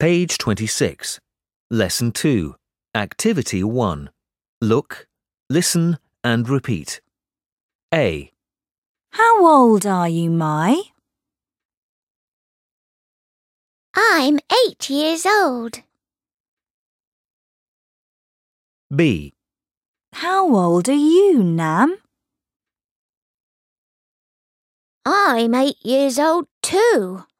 Page 26. Lesson 2. Activity 1. Look, listen and repeat. A. How old are you, Mai? I'm 8 years old. B. How old are you, Nam? I'm 8 years old too.